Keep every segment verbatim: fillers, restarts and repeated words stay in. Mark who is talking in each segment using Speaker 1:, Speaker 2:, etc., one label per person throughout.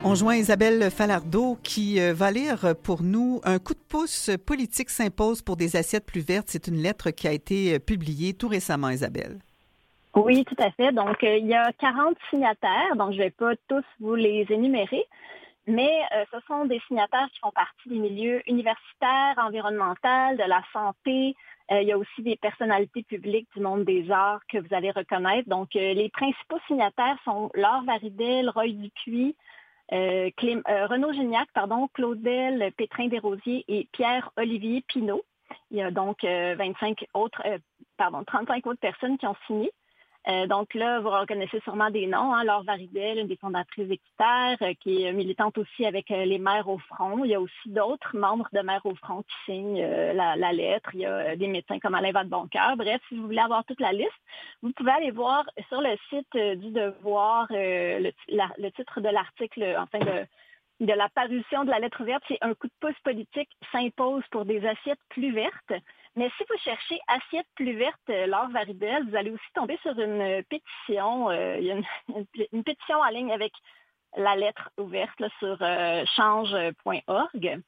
Speaker 1: On joint Isabelle Falardeau qui va lire pour nous « Un coup de pouce politique s'impose pour des assiettes plus vertes ». C'est une lettre qui a été publiée tout récemment, Isabelle.
Speaker 2: Oui, tout à fait. Donc, euh, il y a quarante signataires, donc je ne vais pas tous vous les énumérer, mais euh, ce sont des signataires qui font partie des milieux universitaires, environnementaux, de la santé. Euh, il y a aussi des personnalités publiques du monde des arts que vous allez reconnaître. Donc, euh, les principaux signataires sont Laure Varidel, Roy Dupuis, Euh, Clé- euh, Renaud Gignac, pardon, Claudel Pétrin-Desrosiers et Pierre-Olivier Pinault. Il y a donc euh, vingt-cinq autres, euh, pardon, trente-cinq autres personnes qui ont signé. Euh, donc là, vous reconnaissez sûrement des noms. Hein, Laure Varidel, une des fondatrices d'Équiterre, euh, qui est militante aussi avec euh, les Mères au front. Il y a aussi d'autres membres de Mères au front qui signent euh, la, la lettre. Il y a euh, des médecins comme Alain Vadeboncoeur. Bref, si vous voulez avoir toute la liste, vous pouvez aller voir sur le site euh, du Devoir euh, le, la, le titre de l'article, enfin de, de la parution de la lettre verte, c'est « Un coup de pouce politique s'impose pour des assiettes plus vertes ». Mais si vous cherchez « Assiette plus verte, Laure Varidel », vous allez aussi tomber sur une pétition. Euh, il y a une, une pétition en ligne avec la lettre ouverte là, sur euh, change point org.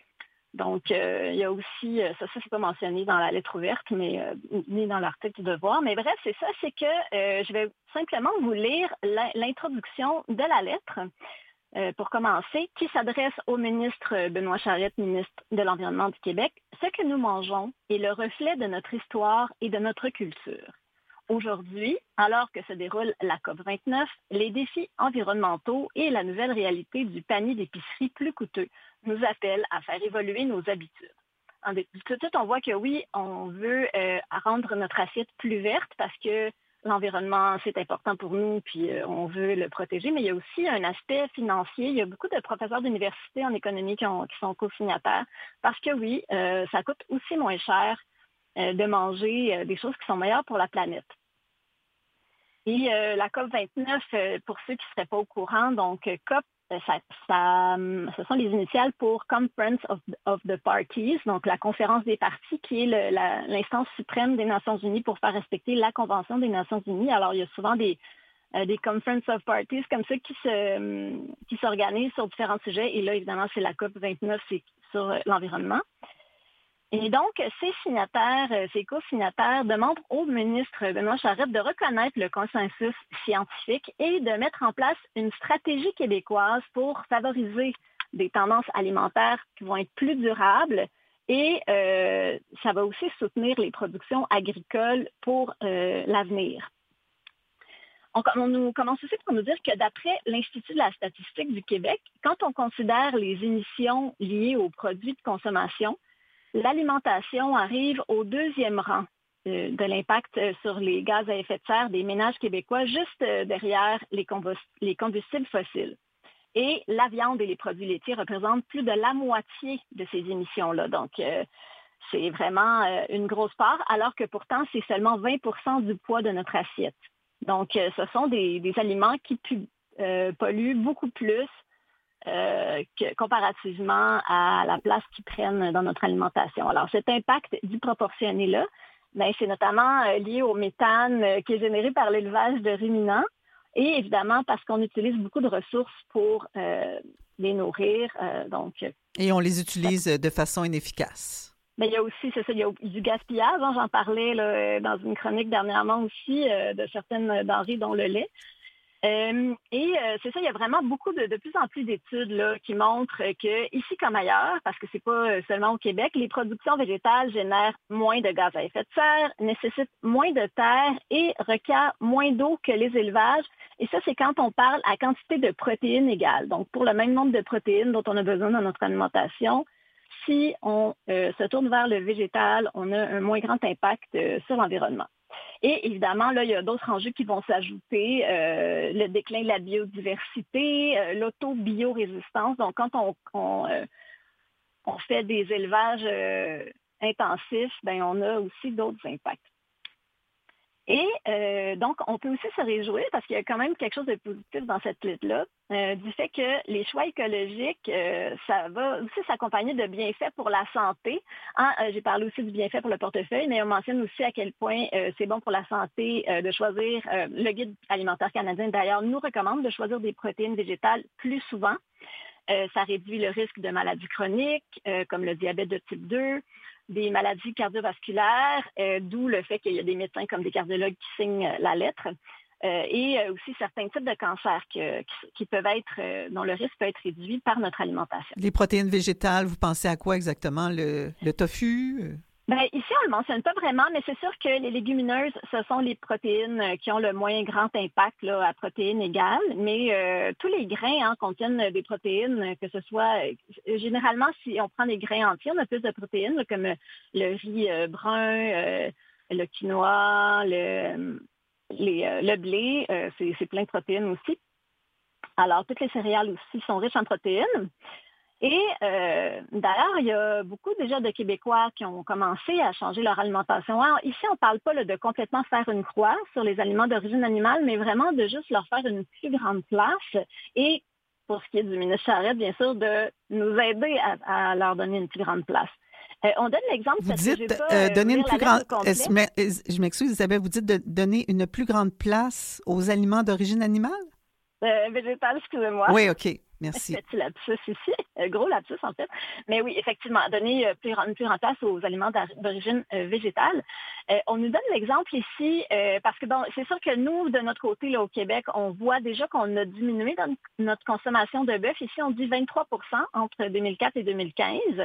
Speaker 2: Donc, euh, il y a aussi, ça, ça c'est pas mentionné dans la lettre ouverte, mais euh, ni dans l'article du Devoir. Mais bref, c'est ça, c'est que euh, je vais simplement vous lire l'introduction de la lettre. Euh, pour commencer, qui s'adresse au ministre Benoît Charette, ministre de l'Environnement du Québec. Ce que nous mangeons est le reflet de notre histoire et de notre culture. Aujourd'hui, alors que se déroule la COP vingt-neuf, les défis environnementaux et la nouvelle réalité du panier d'épicerie plus coûteux nous appellent à faire évoluer nos habitudes. Tout de suite, on voit que oui, on veut euh, rendre notre assiette plus verte parce que l'environnement, c'est important pour nous, puis euh, on veut le protéger, mais il y a aussi un aspect financier. Il y a beaucoup de professeurs d'université en économie qui, ont, qui sont co-signataires parce que oui, euh, ça coûte aussi moins cher euh, de manger euh, des choses qui sont meilleures pour la planète. Et euh, la COP vingt-neuf, euh, pour ceux qui ne seraient pas au courant, donc COP, Ça, ça, ce sont les initiales pour Conference of, of the Parties, donc la conférence des parties, qui est le, la, l'instance suprême des Nations Unies pour faire respecter la Convention des Nations Unies. Alors, il y a souvent des, euh, des Conference of Parties comme ça qui, se, qui s'organisent sur différents sujets. Et là, évidemment, c'est la COP vingt-neuf, c'est sur l'environnement. Et donc, ces signataires, ces co-signataires demandent au ministre Benoît Charette de reconnaître le consensus scientifique et de mettre en place une stratégie québécoise pour favoriser des tendances alimentaires qui vont être plus durables et euh, ça va aussi soutenir les productions agricoles pour euh, l'avenir. On, on nous commence aussi par nous dire que d'après l'Institut de la statistique du Québec, quand on considère les émissions liées aux produits de consommation, l'alimentation arrive au deuxième rang euh, de l'impact sur les gaz à effet de serre des ménages québécois, juste euh, derrière les, combust- les combustibles fossiles. Et la viande et les produits laitiers représentent plus de la moitié de ces émissions-là. Donc, euh, c'est vraiment euh, une grosse part, alors que pourtant, c'est seulement vingt pour cent du poids de notre assiette. Donc, euh, ce sont des, des aliments qui pu- euh, polluent beaucoup plus Euh, que, comparativement à la place qu'ils prennent dans notre alimentation. Alors, cet impact disproportionné-là, ben, c'est notamment euh, lié au méthane euh, qui est généré par l'élevage de ruminants et évidemment parce qu'on utilise beaucoup de ressources pour euh, les nourrir. Euh, donc,
Speaker 1: et on les utilise de façon inefficace.
Speaker 2: Mais il y a aussi, c'est ça, il y a du gaspillage. Hein, j'en parlais là, dans une chronique dernièrement aussi euh, de certaines denrées, dont le lait. Euh, et euh, c'est ça, il y a vraiment beaucoup de, de plus en plus d'études là, qui montrent que ici comme ailleurs, parce que c'est pas seulement au Québec, les productions végétales génèrent moins de gaz à effet de serre, nécessitent moins de terre et requièrent moins d'eau que les élevages. Et ça, c'est quand on parle à quantité de protéines égales. Donc, pour le même nombre de protéines dont on a besoin dans notre alimentation, si on euh, se tourne vers le végétal, on a un moins grand impact euh, sur l'environnement. Et évidemment, là, il y a d'autres enjeux qui vont s'ajouter, euh, le déclin de la biodiversité, euh, l'auto-biorésistance. Donc, quand on, on, euh, on fait des élevages euh, intensifs, ben, on a aussi d'autres impacts. Et euh, donc, on peut aussi se réjouir, parce qu'il y a quand même quelque chose de positif dans cette lettre-là, euh, du fait que les choix écologiques, euh, ça va aussi s'accompagner de bienfaits pour la santé. Hein, euh, j'ai parlé aussi du bienfait pour le portefeuille, mais on mentionne aussi à quel point euh, c'est bon pour la santé euh, de choisir, euh, le Guide alimentaire canadien d'ailleurs nous recommande de choisir des protéines végétales plus souvent. Euh, ça réduit le risque de maladies chroniques, euh, comme le diabète de type deux, des maladies cardiovasculaires, euh, d'où le fait qu'il y a des médecins comme des cardiologues qui signent euh, la lettre, euh, et euh, aussi certains types de cancers que, qui, qui peuvent être, euh, dont le risque peut être réduit par notre alimentation.
Speaker 1: Les protéines végétales, vous pensez à quoi exactement? Le, le tofu?
Speaker 2: Bien, ici, on ne le mentionne pas vraiment, mais c'est sûr que les légumineuses, ce sont les protéines qui ont le moins grand impact là, à protéines égales, mais euh, tous les grains hein, contiennent des protéines, que ce soit, euh, généralement, si on prend des grains entiers, on a plus de protéines, là, comme le riz euh, brun, euh, le quinoa, le, les, euh, le blé, euh, c'est, c'est plein de protéines aussi. Alors, toutes les céréales aussi sont riches en protéines. Et euh, d'ailleurs, il y a beaucoup déjà de Québécois qui ont commencé à changer leur alimentation. Alors, ici, on ne parle pas là, de complètement faire une croix sur les aliments d'origine animale, mais vraiment de juste leur faire une plus grande place. Et pour ce qui est du ministre Charette, bien sûr, de nous aider à, à leur donner une plus grande place. Euh, on donne l'exemple...
Speaker 1: Vous
Speaker 2: parce
Speaker 1: dites
Speaker 2: que j'ai pas,
Speaker 1: euh,
Speaker 2: euh,
Speaker 1: donner une plus grande...
Speaker 2: euh,
Speaker 1: Je m'excuse, Isabelle, vous dites de donner une plus grande place aux aliments d'origine animale?
Speaker 2: Euh, végétale, excusez-moi.
Speaker 1: Oui, OK. Merci.
Speaker 2: Petit lapsus ici, euh, gros lapsus en fait. Mais oui, effectivement, donner euh, plus, une plus grande place aux aliments d'origine euh, végétale. Euh, on nous donne l'exemple ici, euh, parce que bon, c'est sûr que nous, de notre côté, là, au Québec, on voit déjà qu'on a diminué dans notre consommation de bœuf. Ici, on dit vingt-trois pour cent entre deux mille quatre et deux mille quinze.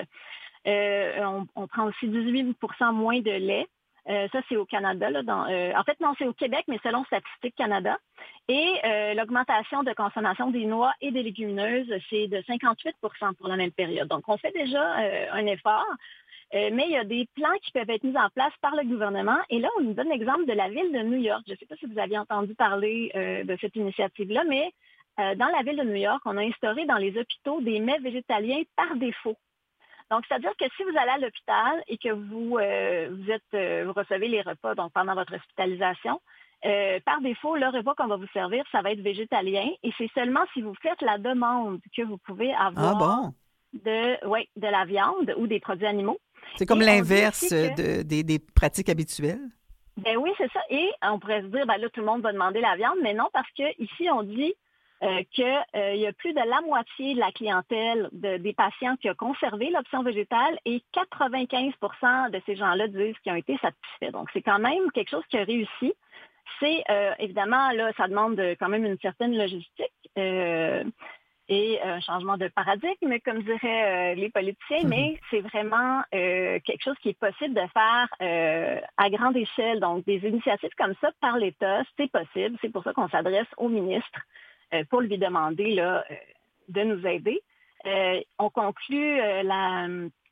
Speaker 2: Euh, on, on prend aussi dix-huit pour cent moins de lait. Euh, ça, c'est au Canada. Là, dans, euh, en fait, non, c'est au Québec, mais selon Statistique Canada. Et euh, l'augmentation de consommation des noix et des légumineuses, c'est de cinquante-huit pour cent pour la même période. Donc, on fait déjà euh, un effort, euh, mais il y a des plans qui peuvent être mis en place par le gouvernement. Et là, on nous donne l'exemple de la ville de New York. Je ne sais pas si vous aviez entendu parler euh, de cette initiative-là, mais euh, dans la ville de New York, on a instauré dans les hôpitaux des mets végétaliens par défaut. Donc, c'est-à-dire que si vous allez à l'hôpital et que vous, euh, vous, êtes, euh, vous recevez les repas donc pendant votre hospitalisation, euh, par défaut, le repas qu'on va vous servir, ça va être végétalien. Et c'est seulement si vous faites la demande que vous pouvez avoir
Speaker 1: ah bon?
Speaker 2: de, ouais, de la viande ou des produits animaux.
Speaker 1: C'est comme
Speaker 2: et
Speaker 1: l'inverse
Speaker 2: que,
Speaker 1: de, des, des pratiques habituelles?
Speaker 2: Ben oui, c'est ça. Et on pourrait se dire, ben là, tout le monde va demander la viande, mais non, parce que ici, on dit... Euh, qu'il euh, y a plus de la moitié de la clientèle de, des patients qui a conservé l'option végétale et quatre-vingt-quinze pour cent de ces gens-là disent qu'ils ont été satisfaits. Donc, c'est quand même quelque chose qui a réussi. C'est euh, évidemment, là, ça demande quand même une certaine logistique euh, et un changement de paradigme, comme diraient euh, les politiciens, mm-hmm. mais c'est vraiment euh, quelque chose qui est possible de faire euh, à grande échelle. Donc, des initiatives comme ça par l'État, c'est possible. C'est pour ça qu'on s'adresse au ministre pour lui demander là, de nous aider. Euh, on conclut euh, la,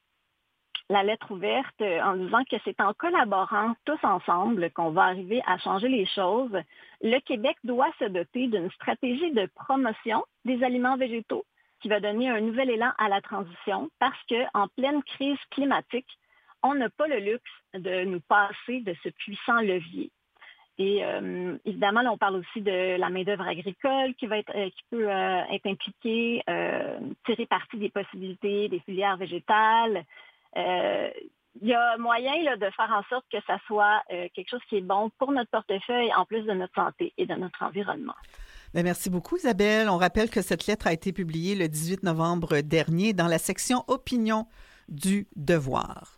Speaker 2: la lettre ouverte en disant que c'est en collaborant tous ensemble qu'on va arriver à changer les choses. Le Québec doit se doter d'une stratégie de promotion des aliments végétaux qui va donner un nouvel élan à la transition parce qu'en pleine crise climatique, on n'a pas le luxe de nous passer de ce puissant levier. Et euh, évidemment, là, on parle aussi de la main-d'œuvre agricole qui va être, euh, qui peut euh, être impliquée, euh, tirer parti des possibilités des filières végétales. Euh, il y a moyen là, de faire en sorte que ça soit euh, quelque chose qui est bon pour notre portefeuille, en plus de notre santé et de notre environnement.
Speaker 1: Bien, merci beaucoup, Isabelle. On rappelle que cette lettre a été publiée le dix-huit novembre dernier dans la section Opinion du Devoir.